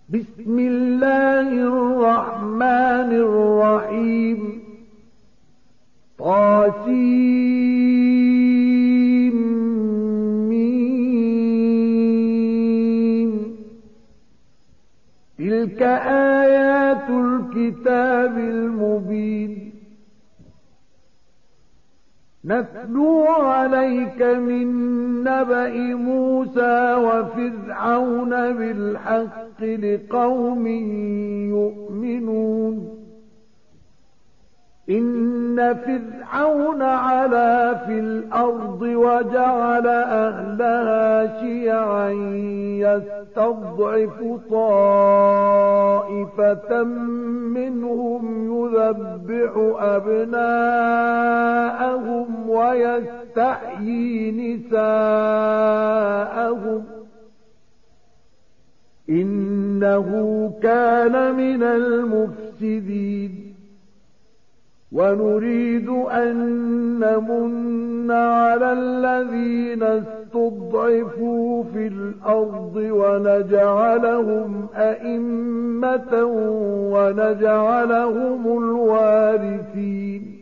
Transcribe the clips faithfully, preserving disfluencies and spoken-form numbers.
بسم الله الرحمن الرحيم. طاسيم. تلك آيات الكتاب المبين. نتلو عليك من نبأ موسى وفرعون بالحق لقوم يؤمنون. إن فرعون علا في الأرض وجعل أهلها شيعا يستضعف طائفة منهم يذبح أبناءهم ويستحيي نساءهم إنه كان من المفسدين. ونريد أن نمن على الذين استضعفوا في الأرض ونجعلهم أئمة ونجعلهم الوارثين.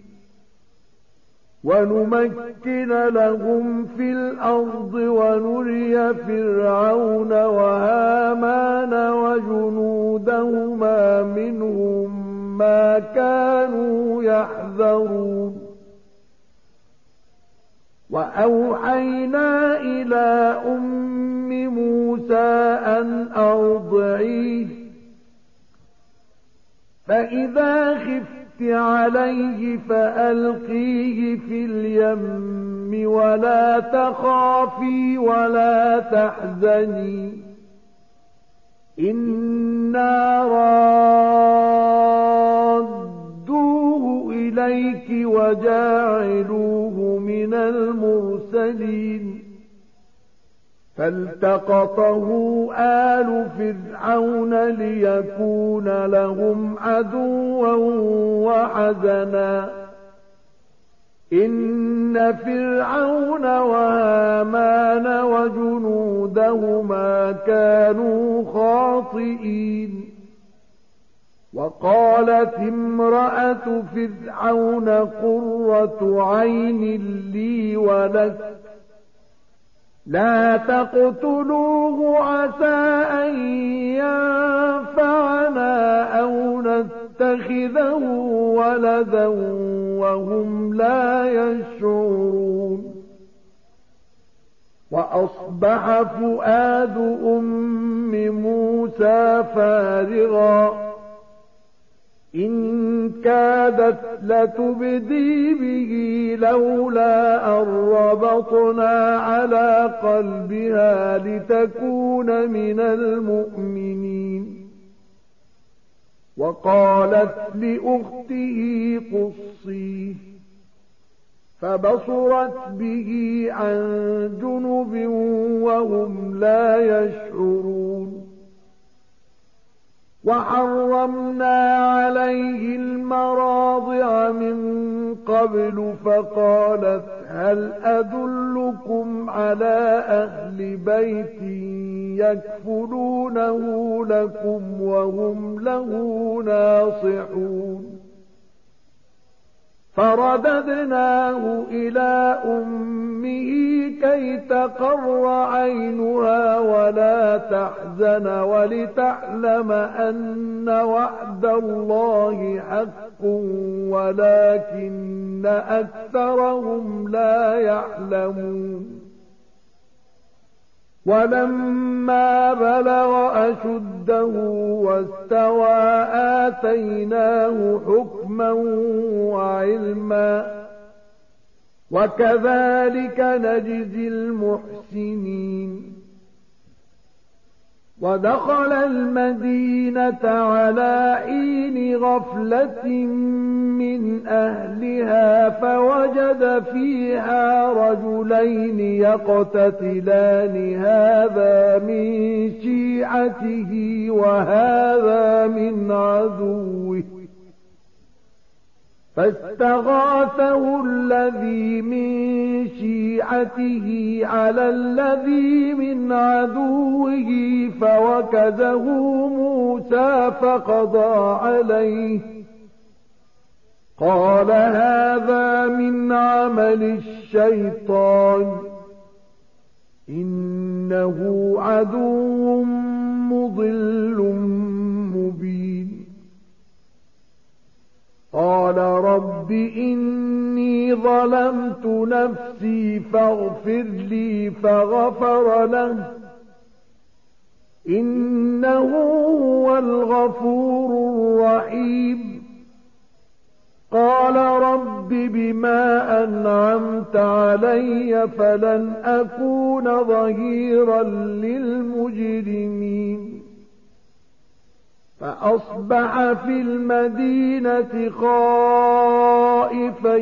ونمكن لهم في الأرض ونري فرعون وهامان وجنودهما منهم ما كانوا يحذرون. وأوحينا إلى أم موسى أن أرضعيه فإذا خفت عليه فألقيه في اليم ولا تخافي ولا تحزني إنا رادوه إليك وجاعلوه من المرسلين. فالتقطه آل فرعون ليكون لهم عدوا وحزنا إن فرعون وهامان وجنودهما كانوا خاطئين. وقالت امرأة فرعون قرة عين لي ولك لا تقتلوه عسى أن ينفعنا أو نتخذه ولدا وهم لا يشعرون. وأصبح فؤاد أم موسى فارغا إن كادت لتبدي به لولا أن ربطنا على قلبها لتكون من المؤمنين. وقالت لأخته قصيه فبصرت به عن جنب وهم لا يشعرون. وحرمنا عليه المراضع من قبل فقالت هل أدلكم على أهل بيت يكفلونه لكم وهم له ناصحون. فرددناه إلى أمه كي تقر عينها ولا تحزن ولتعلم أن وعد الله حق ولكن أكثرهم لا يعلمون. ولما بلغ أشده واستوى آتيناه حكما وعلما وكذلك نجزي المحسنين. ودخل المدينة على حين غفلة من أهلها فوجد فيها رجلين يقتتلان هذا من شيعته وهذا من عدوه فاستغاثه الذي من شيعته على الذي من عدوه فوكزه موسى فقضى عليه قال هذا من عمل الشيطان إنه عدو مضل مبين قال رب إني ظلمت نفسي فاغفر لي فغفر له إنه هو الغفور الرحيم قال رب بما أنعمت علي فلن أكون ظهيرا للمجرمين فأصبح في المدينة خائفا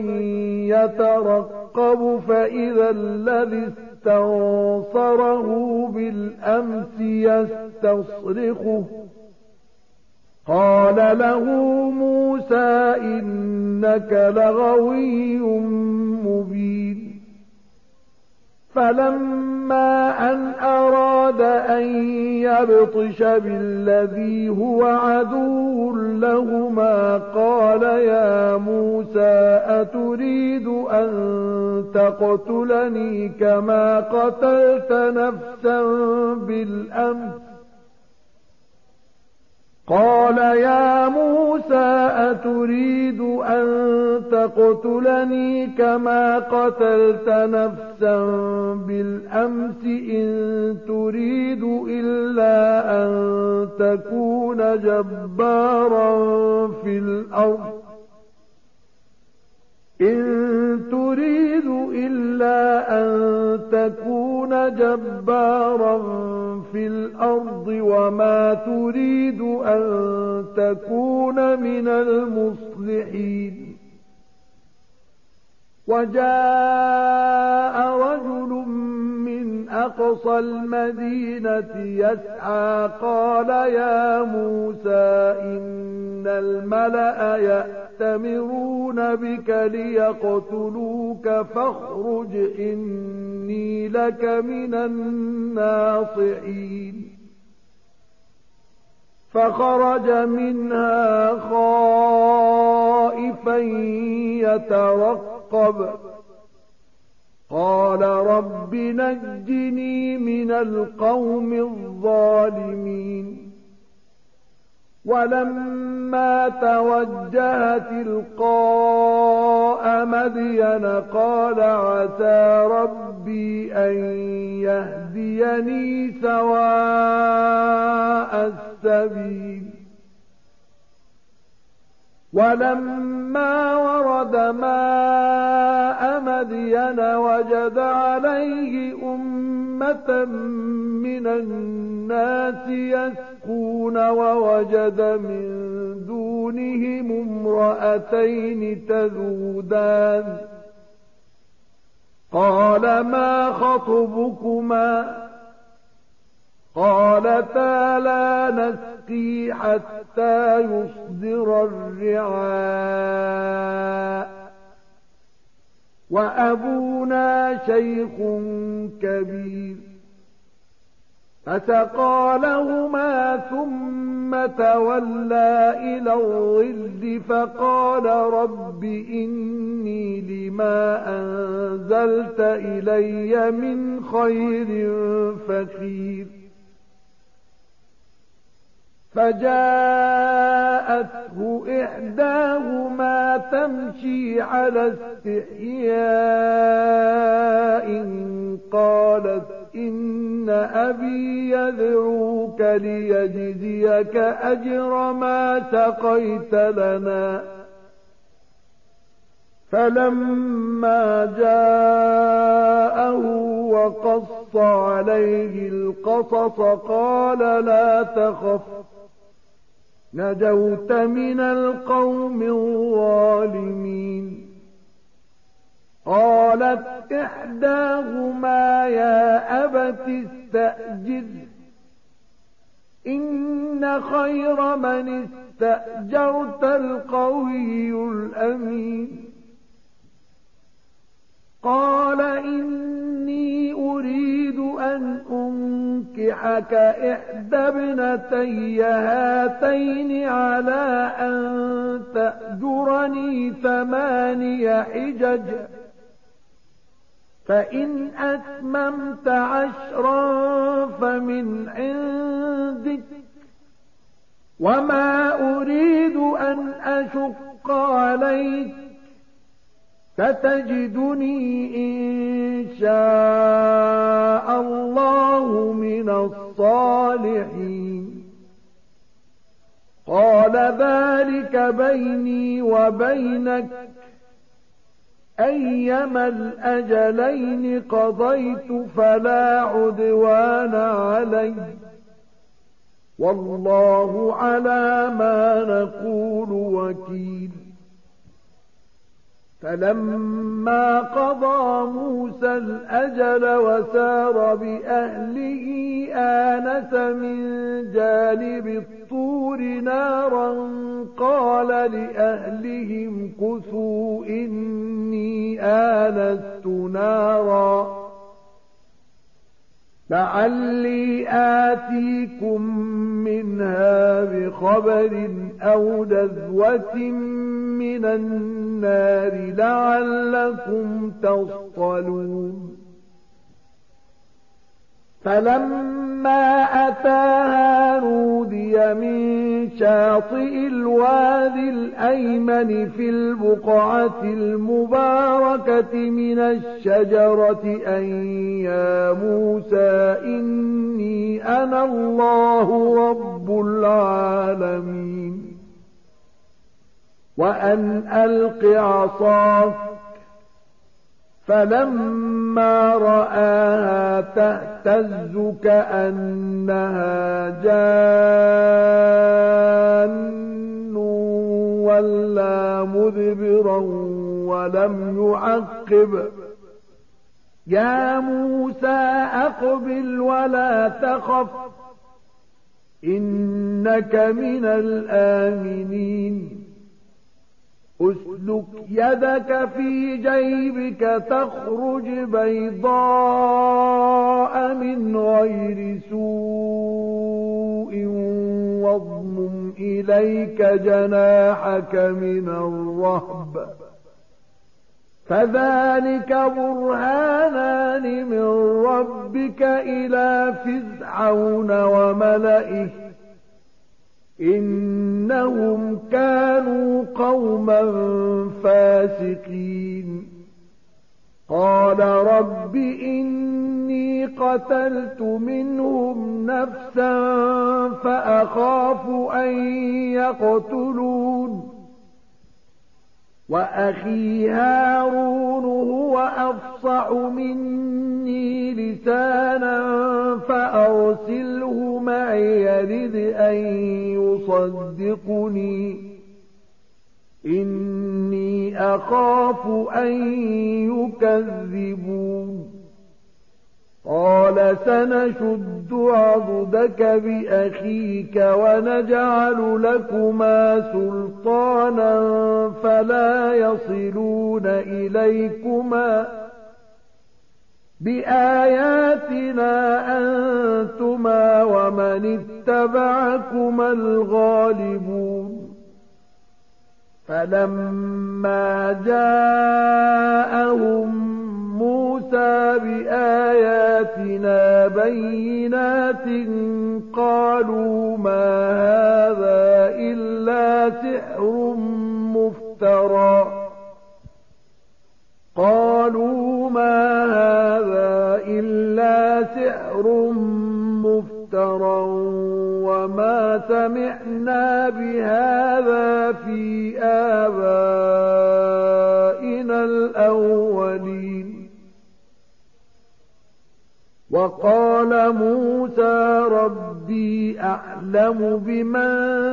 يترقب فإذا الذي استنصره بالأمس يستصرخه قال له موسى إنك لغوي مبين فلما أن أراد أن يبطش بالذي هو عدو لهما قال يا موسى أتريد أن تقتلني كما قتلت نفسا بالأمس قال يا موسى أتريد أن تقتلني كما قتلت نفسا بالأمس إن تريد إلا أن تكون جبارا في الأرض إن تريد إلا أن تكون جبارا في الأرض وما تريد أن تكون من المصلحين وجاء رجل من أقصى المدينة يسعى قال يا موسى إن الملأ يأتمرون بك ليقتلوك فاخرج إني لك من الناصحين فخرج منها خائفا يترقب قال رب نجني من القوم الظالمين ولما توجه تلقاء مدين قال عسى ربي أن يهديني سواء السبيل ولما ورد ماء مدين وجد عليه أمة من الناس يسقون ووجد من دونهم امرأتين تذودان قال ما خطبكما قالتا لا نسقي حتى يصدر الرعاء وأبونا شيخ كبير فسقى لهما ثم تولى إلى الظل فقال رب إني لما أنزلت إلي من خير فقير فجاءته إحداهما تمشي على استحياء قالت إن أبي يدعوك ليجزيك أجر ما سقيت لنا فلما جاءه وقص عليه القصص قال لا تخف نجوت من القوم الظالمين قالت إحداهما يا أبت استأجر إن خير من استأجرت القوي الأمين. قال إني أريد أن أنكحك إحدى ابنتي هاتين على أن تأجرني ثماني حجج، فإن أتممت عشرا فمن عندك، وما أريد أن أشق عليك، ستجدني إن شاء الله من الصالحين. قال ذلك بيني وبينك، أيما الأجلين قضيت فلا عدوان علي، والله على ما نقول وكيل. فلما قضى موسى الأجل وسار بأهله آنس من جانب الطور نارا قال لأهلهم كثوا إني آنست نارا لعلي آتيكم منها بخبر أو جذوة من النار لعلكم تصطلون. فلما أتاها نودي من شاطئ الوادي الأيمن في البقعة المباركة من الشجرة أن يا موسى إني أنا الله رب العالمين، وأن ألق عصاك. فلما رآها تهتز كأنها جان ولا مدبرا ولم يعقب. يا موسى أقبل ولا تخف إنك من الآمنين. أسلك يدك في جيبك تخرج بيضاء من غير سوء واضمم إليك جناحك من الرهب، فذلك برهانان من ربك إلى فرعون وملئه إنهم كانوا قوما فاسقين. قال رب إني قتلت منهم نفسا فأخاف أن يقتلون، وأخي هارون هو أفصح مني لسانا فأرسله معي يرد أن يصدقني إني أخاف أن يكذبون. قال سنشد عضدك بأخيك ونجعل لكما سلطانا فلا يصلون إليكما بآياتنا أنتما ومن اتبعكما الغالبون. فلما جاءهم موسى بآياتنا بينات قالوا ما هذا إلا سحر مفترى قالوا ما هذا إلا سحر مفترى وما سمعنا بهذا في آبائنا الأولين. وقال موسى ربي أعلم بمن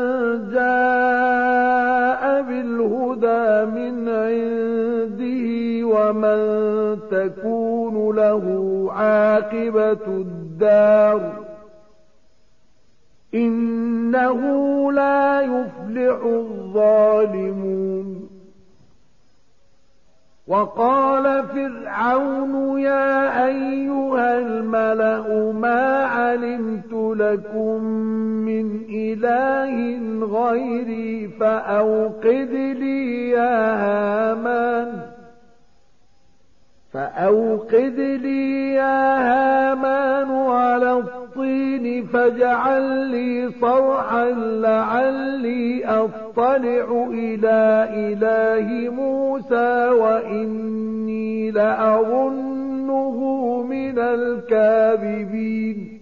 جاء بالهدى من عنده ومن تكون له عاقبة الدار إنه لا يفلح الظالمون. وقال فرعون يا أيها الملأ ما علمت لكم من إله غيري فأوقد لي يا هامان فأوقد لي يا هامان على الطين فاجعل لي صرحا لعلي أطلع إلى إله موسى وإني لأظنه من الكاذبين.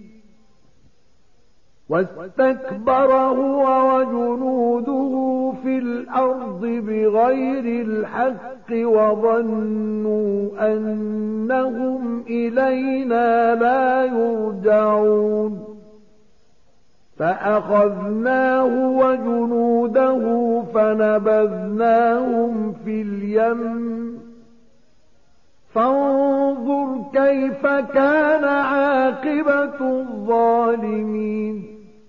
واستكبر هو وجنوده في الأرض بغير الحق وظنوا أنهم إلينا لا يرجعون. فأخذناه وجنوده فنبذناهم في اليم فانظر كيف كان عاقبة الظالمين.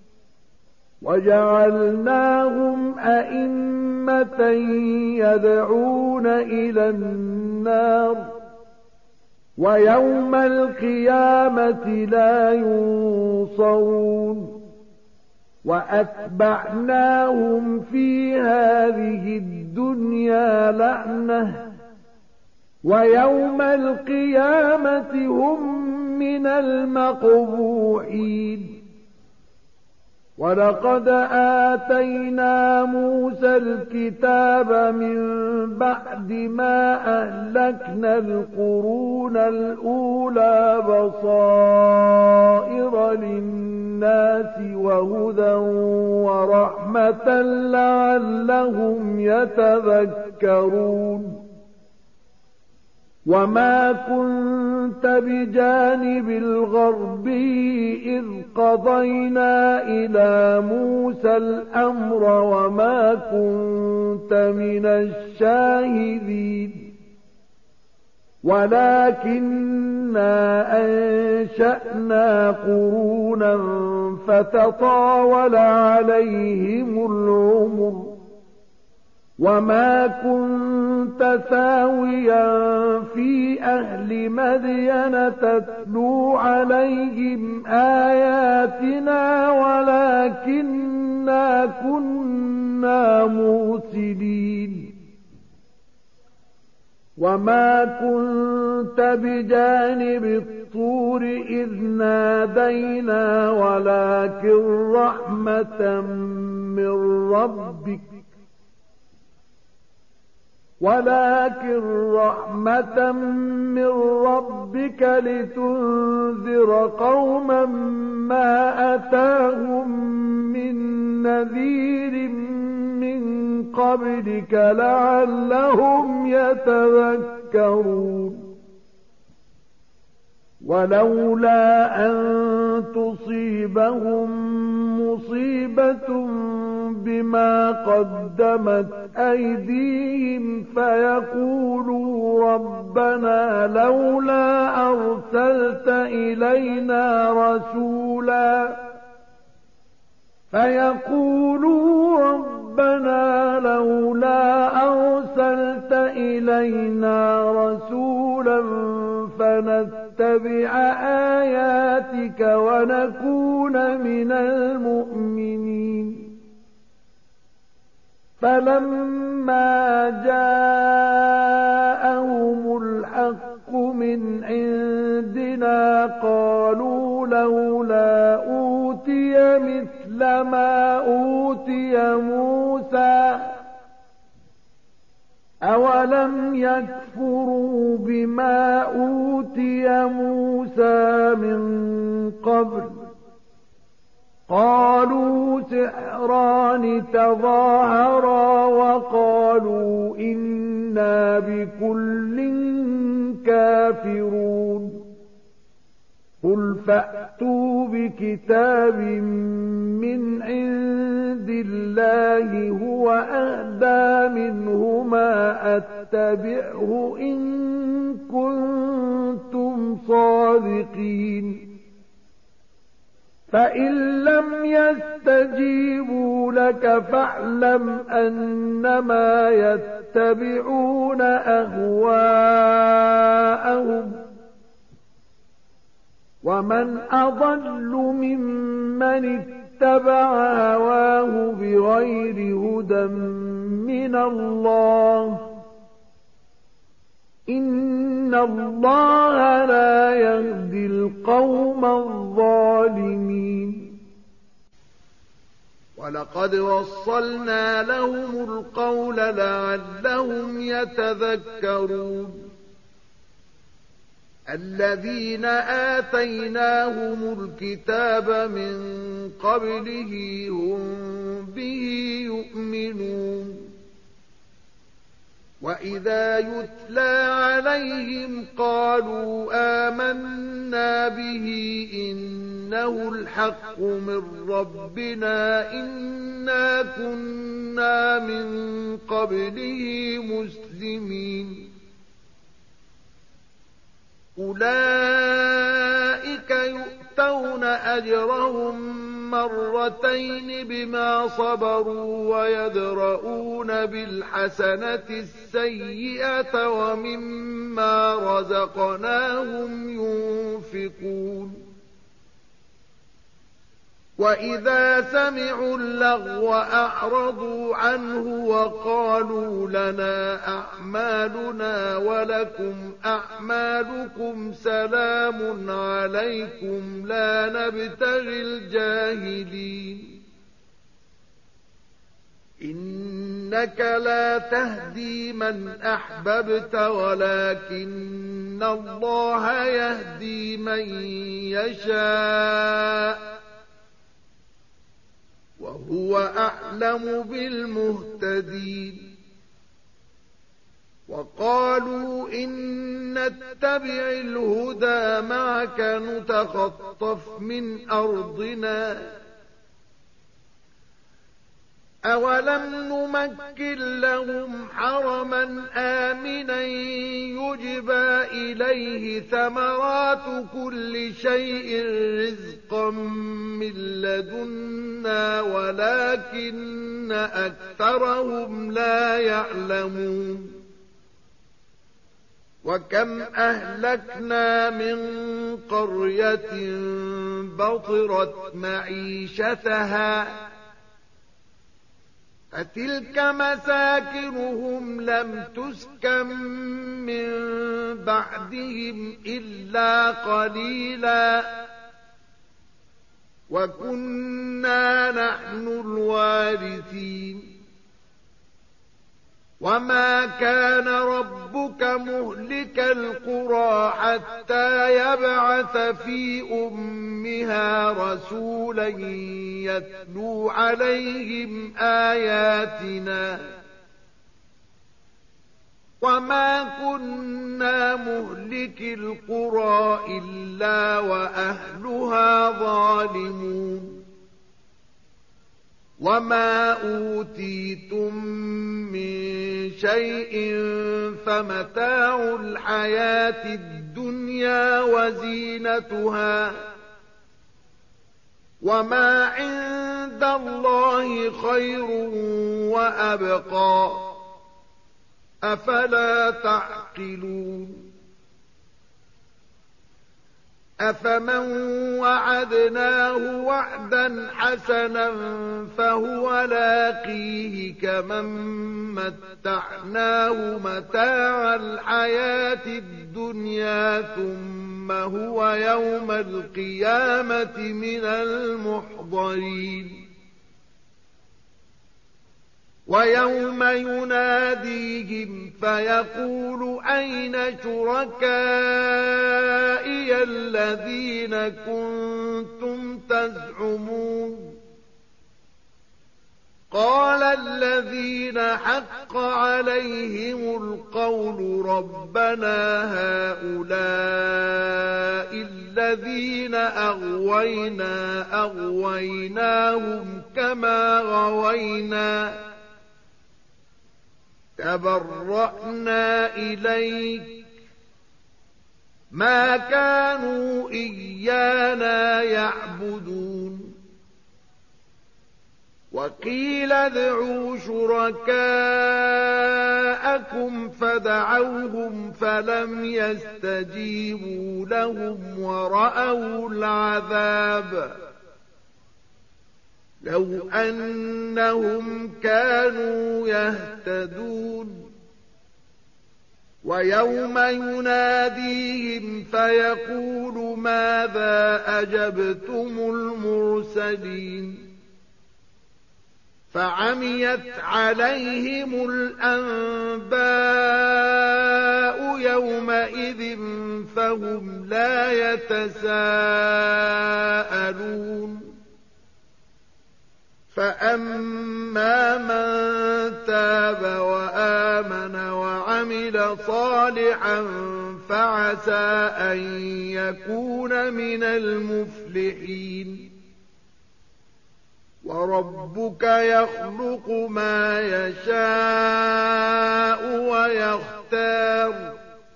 وجعلناهم أئمة يدعون إلى النار ويوم القيامة لا ينصرون. وأتبعناهم في هذه الدنيا لعنة ويوم القيامة هم من المقبوحين. ولقد آتينا موسى الكتاب من بعد ما أهلكنا القرون الأولى بصائر للناس وهدى ورحمة لعلهم يتذكرون. وما كنت بجانب الغربي إذ قضينا إلى موسى الأمر وما كنت من الشاهدين ولكننا أنشأنا قرونا فتطاول عليهم العمر وما كنت ثاويا في أهل مدين تتلو عليهم آياتنا ولكننا كنا مرسلين. وما كنت بجانب الطور إذ نادينا ولكن رحمة من ربك ولكن رحمة من ربك لتنذر قوما ما أتاهم من نذير من قبلك لعلهم يتذكرون. ولولا أن تصيبهم مصيبة بما قدمت أيديهم فيقولوا ربنا لولا أرسلت إلينا رسولا فيقولوا ربنا لولا أرسلت إلينا رسولا فنتبع آياتك ونكون من المؤمنين. فلما جاءهم الحق من عندنا قالوا لولا أوتي مثل ما أوتي موسى أولم يكفروا بما أوتي موسى من قبل قالوا سحران تظاهرا وقالوا إنا بكل كافرون. قل فأتوا بكتاب من عند الله هو أهدى منهما أتبعه إن كنتم صادقين. فإن لم يستجيبوا لك فاعلم أنما يتبعون أهواءهم ومن أضل ممن اتبع هواه بغير هدى من الله إن الله لا يهدي القوم الظالمين. ولقد وصلنا لهم القول لعلهم يتذكرون. الذين آتيناهم الكتاب من قبله هم به يؤمنون. وإذا يتلى عليهم قالوا آمنا به إنه الحق من ربنا إنا كنا من قبله مسلمين. أولئك يؤتون أجرهم مرتين بما صبروا ويدرؤون بالحسنة السيئة ومما رزقناهم ينفقون. وإذا سمعوا اللغو أعرضوا عنه وقالوا لنا أعمالنا ولكم أعمالكم سلام عليكم لا نبتغي الجاهلين. إنك لا تهدي من أحببت ولكن الله يهدي من يشاء وهو أعلم بالمهتدين. وقالوا إن نتبع الهدى معك نتخطف من أرضنا أولم نمكن لهم حرما آمنا يجبى إليه ثمرات كل شيء رزقا من لدنا ولكن أكثرهم لا يعلمون. وكم أهلكنا من قرية بطرت معيشتها فتلك مساكنهم لم تسكن من بعدهم إلا قليلا وكنا نحن الوارثين. وما كان ربك مهلك القرى حتى يبعث في أمها رسولا يتلو عليهم آياتنا وما كنا مهلك القرى إلا وأهلها ظالمون. وما أوتيتم من شيء فمتاع الحياة الدنيا وزينتها وما عند الله خير وأبقى أفلا تعقلون. أفمن وعدناه وعدا حسنا فهو لاقيه كمن متعناه متاع الحياة الدنيا ثم هو يوم القيامة من المحضرين. ويوم يناديهم فيقول أين شركائي الذين كنتم تزعمون قال الذين حق عليهم القول ربنا هؤلاء الذين أغوينا أغويناهم كما غوينا تبرأنا إليك ما كانوا إيانا يعبدون وقيل ادعوا شركاءكم فدعوهم فلم يستجيبوا لهم ورأوا العذاب لو أنهم كانوا يهتدون ويوم يناديهم فيقول ماذا أجبتم المرسلين فعميت عليهم الأنباء يومئذ فهم لا يتساءلون فأما من تاب وآمن وعمل صالحا فعسى أن يكون من المفلحين وربك يخلق ما يشاء ويختار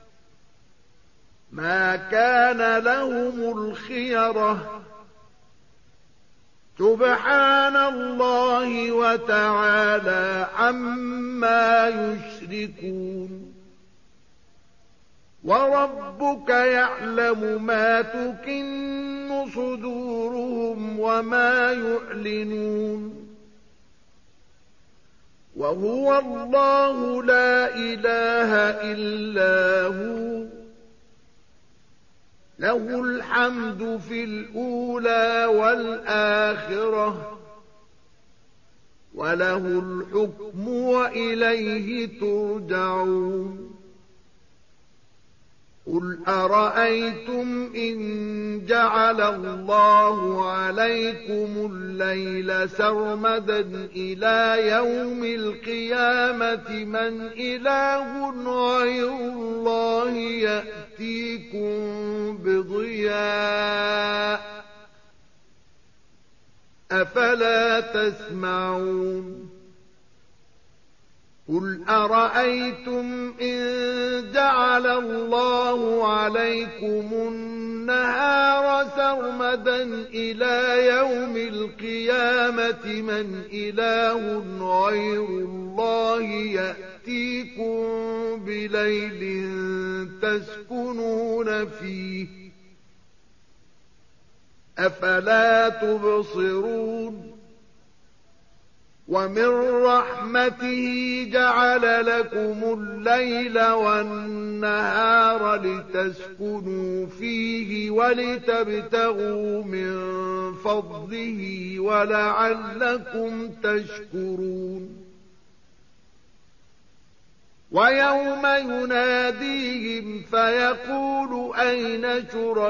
ما كان لهم الخيرة سبحان الله وتعالى عما يشركون وربك يعلم ما تكن صدورهم وما يعلنون وهو الله لا إله إلا هو له الحمد في الأولى والآخرة وله الحكم وإليه ترجعون قل أرأيتم إن جعل الله عليكم الليل سرمدا إلى يوم القيامة من إله غير الله يأتيكم بضياء أفلا تسمعون قل أرأيتم إن جعل الله عليكم النهار سرمدا إلى يوم القيامة من إله غير الله يأتيكم بليل تسكنون فيه أفلا تبصرون ومن رحمته جعل لكم الليل والنهار لتسكنوا فيه ولتبتغوا من فضله ولعلكم تشكرون ويوم يناديهم فيقول أين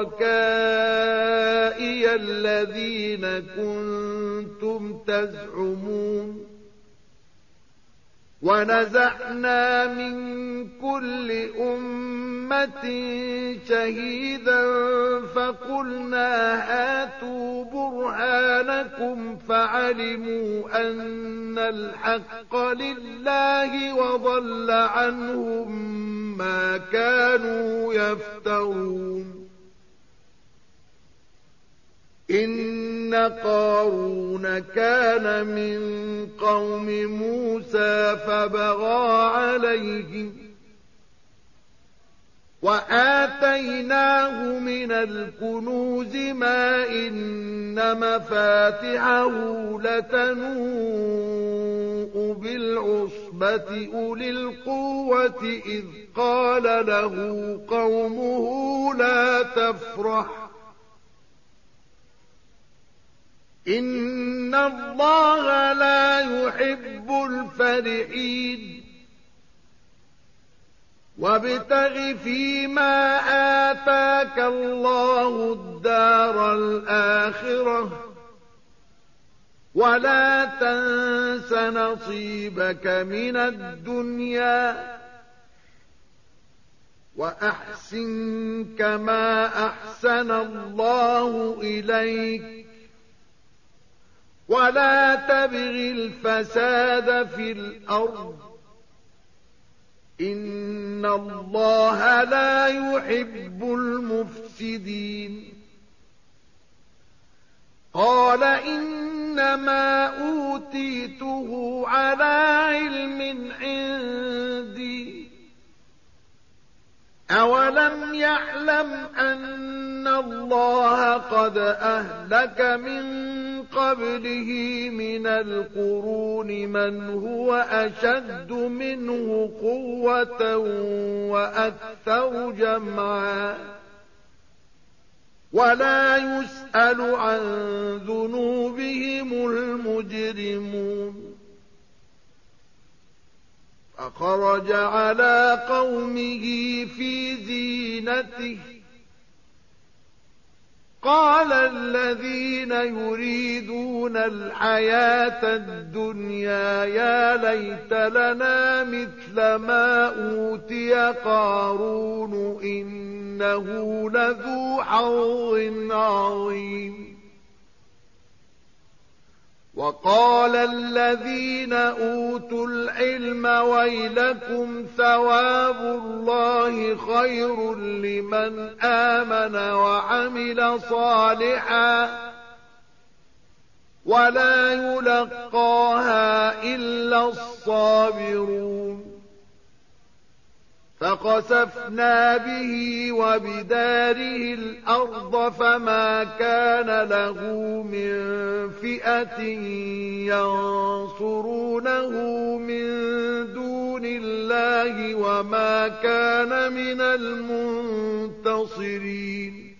شركائي الذين كنتم تزعمون ونزعنا من كل أمة شهيدا فقلنا هاتوا برهانكم فعلموا أن الحق لله وضل عنهم ما كانوا يفترون إن قارون كان من قوم موسى فبغى عليهم وآتيناه من الكنوز ما إن مفاتحه لتنوء بالعصبة أولي القوة إذ قال له قومه لا تفرح إن الله لا يحب الفرحين وابتغ فيما آتاك الله الدار الآخرة ولا تنس نصيبك من الدنيا وأحسن كما أحسن الله إليك ولا تبغ الفساد في الأرض إن الله لا يحب المفسدين قال إنما أوتيته على علم عندي أولم يعلم أن الله قد أهلك من قبله من القرون من هو أشد منه قوة وأكثر جمعا ولا يسأل عن ذنوبهم المجرمون فخرج على قومه في زينته قال الذين يريدون الحياة الدنيا يا ليت لنا مثل ما أوتي قارون إنه لذو حظ عظيم وقال الذين أوتوا العلم ويلكم ثواب الله خير لمن آمن وعمل صالحا ولا يلقاها إلا الصابرون فخسفنا به وبداره الأرض فما كان له من فئة ينصرونه من دون الله وما كان من المنتصرين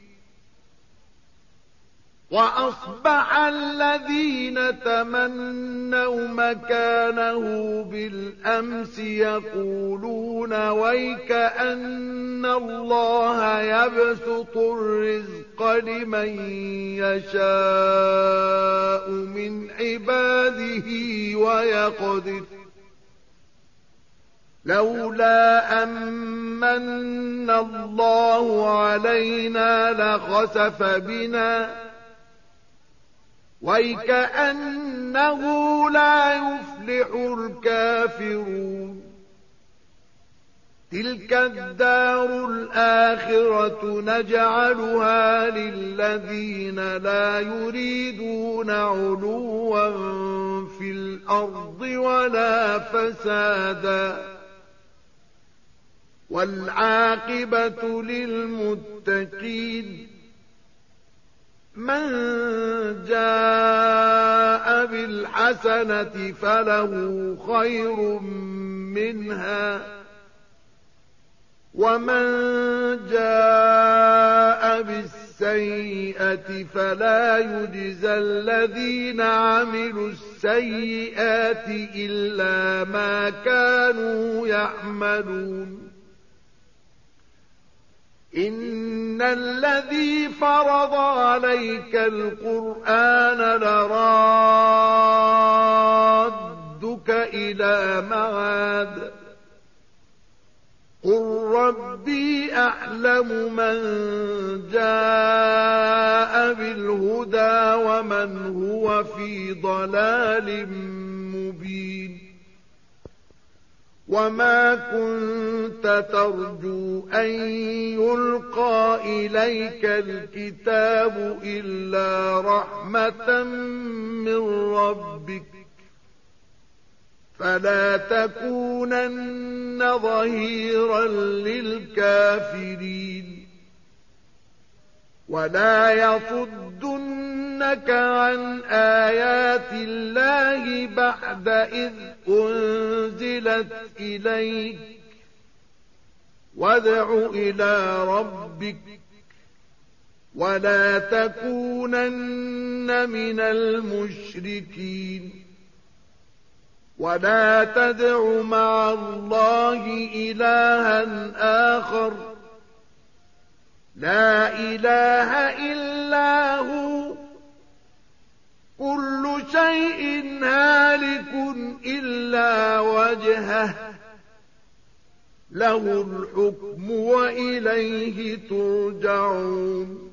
وأصبح الذين تمنوا مكانه بالأمس يقولون ويك أن الله يبسط الرزق لمن يشاء من عباده ويقدر لولا أمن الله علينا لخسف بنا ويكأنه لا يفلح الكافرون تلك الدار الآخرة نجعلها للذين لا يريدون علوا في الأرض ولا فسادا والعاقبة للمتقين من جاء بالحسنة فله خير منها ومن جاء بالسيئة فلا يجزى الذين عملوا السيئات إلا ما كانوا يعملون إن الذي فرض عليك القرآن لرادك إلى معاد قل ربي أعلم من جاء بالهدى ومن هو في ضلال مبين وما كنت ترجو أن يلقى إليك الكتاب إلا رحمة من ربك فلا تكونن ظهيرا للكافرين ولا يصدنك عن آيات الله بعد إذ أنزلت إليك وادع إلى ربك ولا تكونن من المشركين ولا تدع مع الله إلها آخر لا إله إلا هو كل شيء هالك إلا وجهه له الحكم وإليه ترجعون